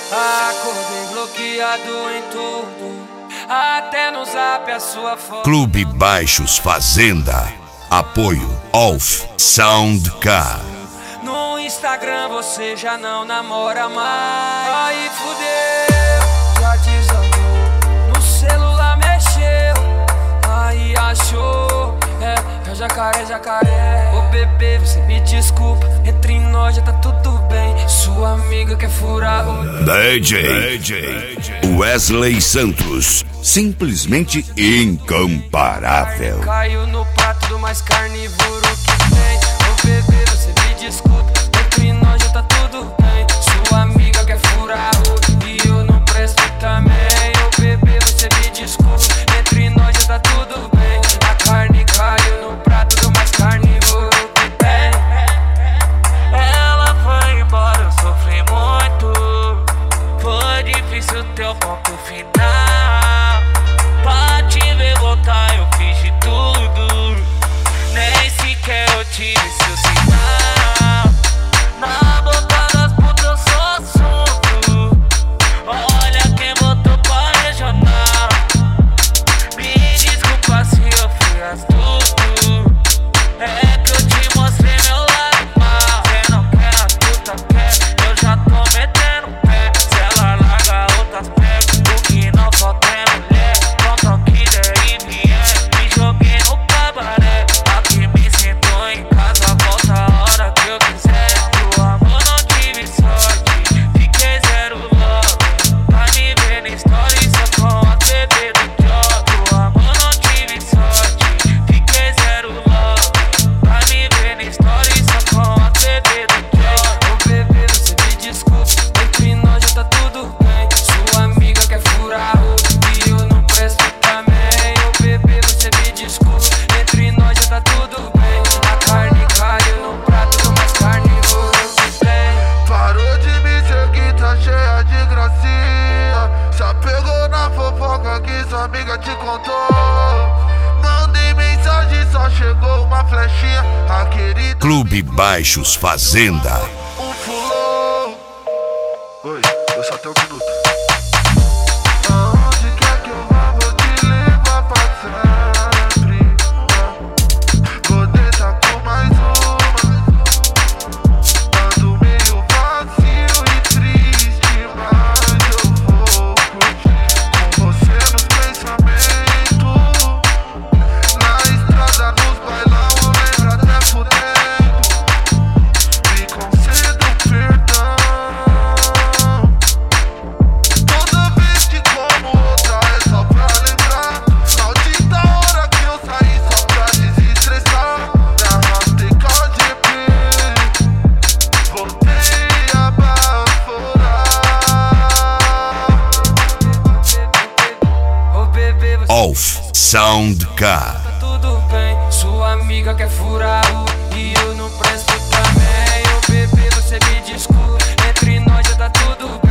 Acordei bloqueado em tudo, até no zap a sua foto. Clube Baixos Fazenda. Apoio Off Sound Car. No Instagram você já não namora mais. Aí fudeu, já desandou. No celular mexeu, aí achou. É jacaré, jacaré. Ô bebê, você me desculpa, entre nós já tá tudo bem. Sua amiga quer furar o DJ Wesley Santos. Simplesmente incomparável. Caiu no prato do mais carnívoro que tem. Ô bebê, você me desculpa, entre nós já tá tudo bem. Sua amiga quer furar o e eu não presto também. Ô bebê, você me desculpa, entre nós já tá tudo bem. A carne caiu no prato do mais carnívoro que tem. Ela foi embora, eu sofri muito. Foi difícil teu ponto final. Pra te ver voltar eu fiz de tudo. Nem sequer eu tive seu sinal. Na boca das putas eu sou assunto. Olha quem botou pra regional. Me desculpa se eu fui astuto. É que eu te mostrei meu lado mal. Cê não quer, a puta quer. Eu já tô metendo pé. Se ela larga outras pega. O que não falta é mulher. Pronto que der e vier. Me joguei no cabaré. Aqui me sinto em casa. Volta a hora que eu quiser. Pro amor não tive sorte. Fiquei zero logo. Pra me ver na história só com a bebê do job. Pro amor não tive sorte. Fiquei zero logo. Pra me ver na história só com a bebê do job. Ô bebê, você me desculpa, entre nós já tá tudo bem. Sua amiga quer furar o e eu não presto também. Ô bebê, você me desculpa, entre nós já tá tudo bem. A carne caiu no prato do mais carnívoro que tem. Parou de me seguir, tá cheia de gracinha. Já pegou na fofoca que sua amiga te contou. Mandei mensagem, só chegou uma flechinha. A querida Clube Baixos Fazenda. fulô. Oi, eu só tenho um minuto. Aonde quer que eu vá, vou te levar pra sempre. Vou deixar com mais uma. Ando meio vazio e triste, mas eu vou curtir com você nos pensamentos. Na estrada, nos bailão, eu lembro até fudendo. Me conceda perdão. Toda vez que como outra é só pra lembrar. Maldita hora que eu saí só pra desestressar. Me arrastei com a GP, voltei a baforar. Ô bebê, você Off Sound Car. tá tudo bem. Sua amiga quer furar o e eu não presto também. Ô bebê, você me desculpa, entre nós já tá tudo bem.